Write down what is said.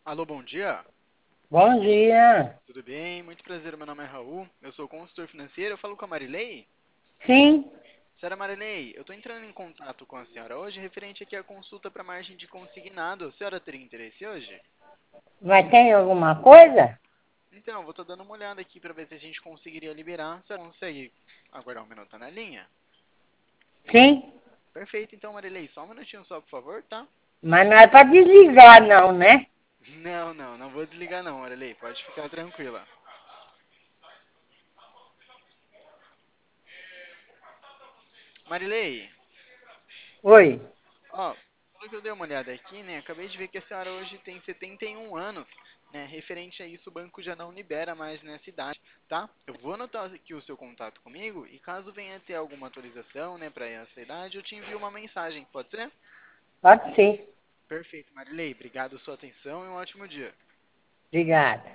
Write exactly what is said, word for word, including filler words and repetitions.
Alô, bom dia. Bom dia. Tudo bem? Muito prazer, meu nome é Raul. Eu sou consultor financeiro. Eu falo com a Marilei. Sim, Senhora Marilei, eu estou entrando em contato com a senhora hoje referente aqui à consulta para margem de consignado. A senhora teria interesse hoje? mas tem alguma coisa? Então, vou estar dando uma olhada aqui para ver se a gente conseguiria liberar. Você consegue aguardar um minuto na linha? Sim, Perfeito, então, Marilei. Só um minutinho só, por favor, tá? mas não é para desligar, não, né? Não, não, não vou desligar não, Marilei. Pode ficar tranquila. Marilei, Oi, ó, pelo que eu dei uma olhada aqui, né? Acabei de ver que a senhora hoje tem setenta e um anos, né? Referente a isso, o banco já não libera mais nessa idade, tá? Eu vou anotar aqui o seu contato comigo e caso venha ter alguma atualização, né, para essa idade, eu te envio uma mensagem, pode ser? pode ser. Perfeito, Marilei. Obrigado pela sua atenção e um ótimo dia. Obrigada.